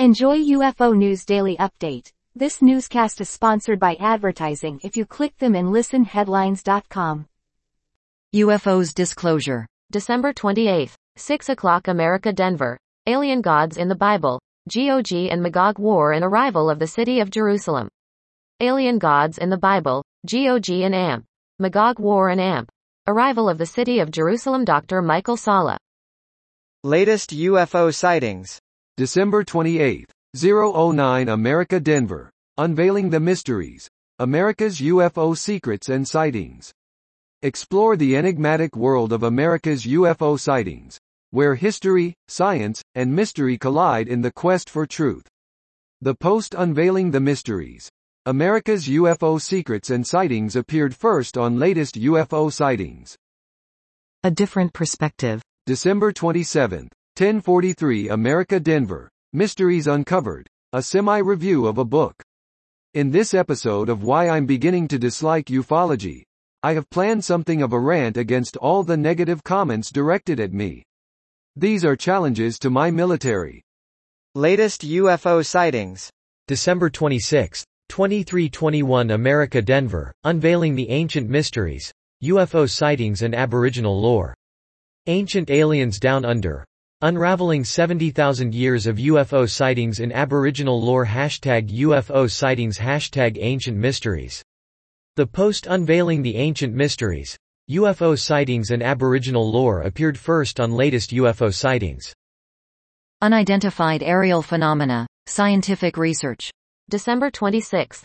Enjoy UFO News Daily Update. This newscast is sponsored by advertising if you click them and listen headlines.com. UFOs Disclosure. December 28, 6 o'clock America Denver. Alien Gods in the Bible. Gog and Magog War and Arrival of the City of Jerusalem. Alien Gods in the Bible. Gog and Amp. Magog War and Amp. Arrival of the City of Jerusalem. Dr. Michael Salla. Latest UFO sightings. December 28, 009 America Denver. Unveiling the Mysteries. America's UFO Secrets and Sightings. Explore the enigmatic world of America's UFO sightings, where history, science, and mystery collide in the quest for truth. The post Unveiling the Mysteries. America's UFO Secrets and Sightings appeared first on latest UFO sightings. A different perspective. December 27, 10:43 America Denver. Mysteries Uncovered. A semi-review of a book. In this episode of Why I'm Beginning to Dislike Ufology, I have planned something of a rant against all the negative comments directed at me. These are challenges to my military. Latest UFO sightings. December 26, 2321 America Denver. Unveiling the Ancient Mysteries. UFO Sightings and Aboriginal Lore. Ancient Aliens Down Under. Unraveling 70,000 years of UFO sightings in Aboriginal lore. #UFO sightings. #Ancient Mysteries. The post Unveiling the Ancient Mysteries. UFO sightings and Aboriginal lore appeared first on latest UFO sightings. Unidentified aerial phenomena. Scientific research. December 26,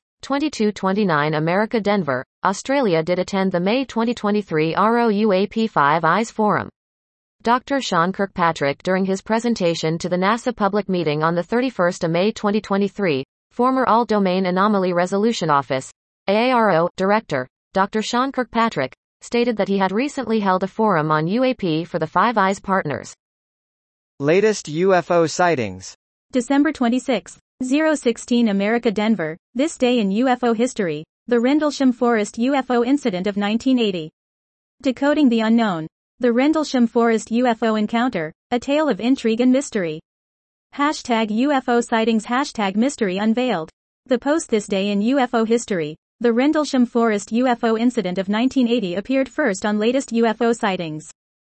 2229 America Denver, Australia did attend the May 2023 ROUAP Five Eyes Forum. Dr. Sean Kirkpatrick during his presentation to the NASA public meeting on the 31st of May 2023, former All-Domain Anomaly Resolution Office, AARO, Director, Dr. Sean Kirkpatrick, stated that he had recently held a forum on UAP for the Five Eyes partners. Latest UFO sightings. December 26, 016 America Denver, this day in UFO history, the Rendlesham Forest UFO incident of 1980. Decoding the unknown. The Rendlesham Forest UFO encounter, a tale of intrigue and mystery. #UFO sightings. #mystery unveiled. The post this day in UFO history, the Rendlesham Forest UFO incident of 1980 appeared first on latest UFO sightings.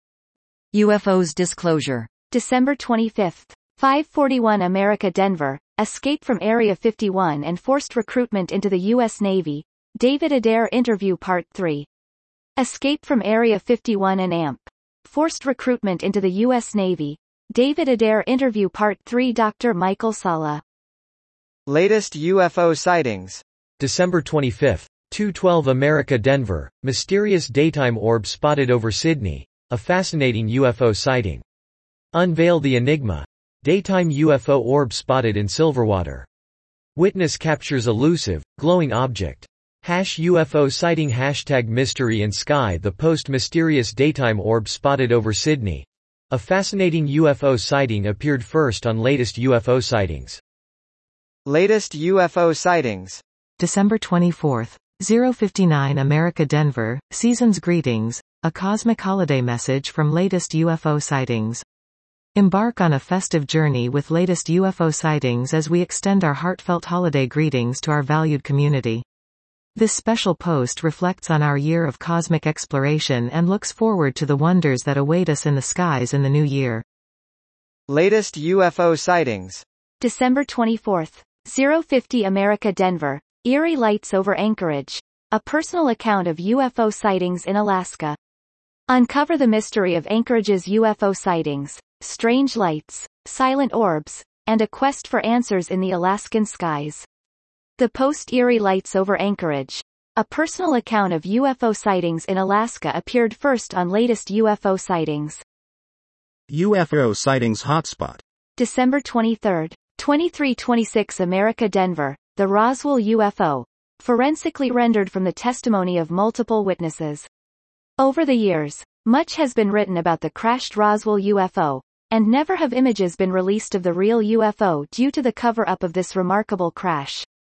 UFOs Disclosure. December 25, 5:41 America Denver. Escape from Area 51 and forced recruitment into the U.S. Navy. David Adair interview Part 3. Escape from Area 51 and AMP. Forced recruitment into the U.S. Navy. David Adair interview Part 3. Dr. Michael Salla. Latest UFO sightings. December 25, 2:12 America Denver. Mysterious daytime orb spotted over Sydney. A fascinating UFO sighting. Unveil the enigma. Daytime UFO orb spotted in Silverwater. Witness captures elusive, glowing object. #UFO sighting. #mystery in sky. The post mysterious daytime orb spotted over Sydney. A fascinating UFO sighting appeared first on latest UFO sightings. Latest UFO sightings. December 24, 059 America Denver. Season's greetings. A cosmic holiday message from latest UFO sightings. Embark on a festive journey with latest UFO sightings as we extend our heartfelt holiday greetings to our valued community. This special post reflects on our year of cosmic exploration and looks forward to the wonders that await us in the skies in the new year. Latest UFO sightings. December 24, 050 America Denver. Eerie lights over Anchorage. A personal account of UFO sightings in Alaska. Uncover the mystery of Anchorage's UFO sightings, strange lights, silent orbs, and a quest for answers in the Alaskan skies. The post Eerie lights over Anchorage. A personal account of UFO sightings in Alaska appeared first on latest UFO sightings. UFO sightings hotspot. December 23, 2326 America Denver. The Roswell UFO. Forensically rendered from the testimony of multiple witnesses. Over the years, much has been written about the crashed Roswell UFO, and never have images been released of the real UFO due to the cover-up of this remarkable crash.